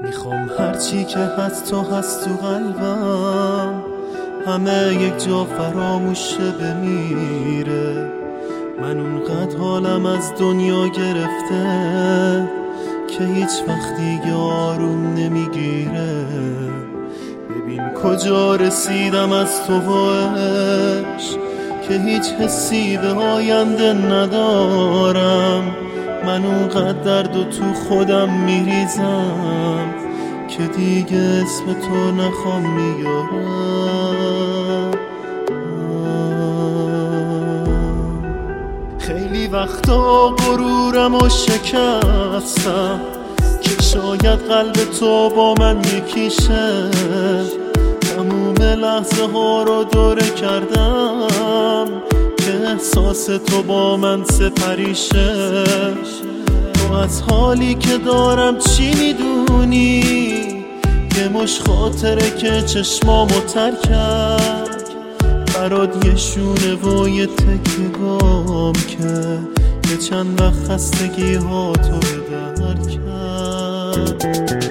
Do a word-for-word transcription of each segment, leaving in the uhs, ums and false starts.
میخوام هرچی که هست تو هست تو قلبم، همه یک جا فراموشه بمیره. من اونقدر حالم از دنیا گرفته که هیچ وقت دیگه آروم نمیگیره. ببین کجا رسیدم از تو باش که هیچ حسی به آینده ندارم. من اونقدر درد و تو خودم میریزم که دیگه اسم تو نخوام میارم. خیلی وقتا غرورم و شکستم که شاید قلب تو با من یکیشه. تموم لحظه ها رو دوره کردم که احساس تو با من سپریشه. تو از حالی که دارم چی میدونی؟ یه مش خاطره که چشمامو تر کرد، برات یه شونه و یه تکه گام که یه چند وقت خستگی ها تو در کرد.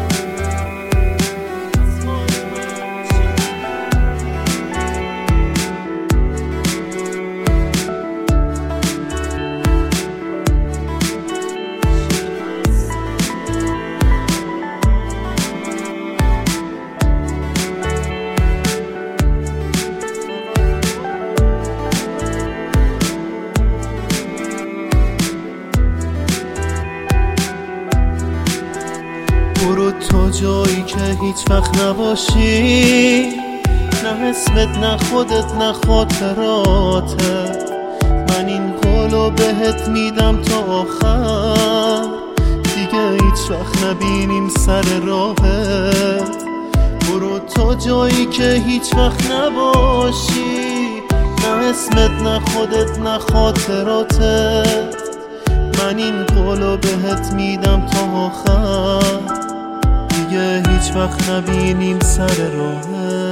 برو تا جایی که هیچ وقت نباشی، نه اسمت نه خودت نه خاطراتت. من این قولو بهت میدم تا آخر، دیگه هیچ وقت نبینیم سر راهت. برو تا جایی که هیچ وقت نباشی، نه اسمت نه خودت نه خاطراتت. من این قولو بهت میدم تا آخر، دیگه هیچ وقت نبینیم سر راهت.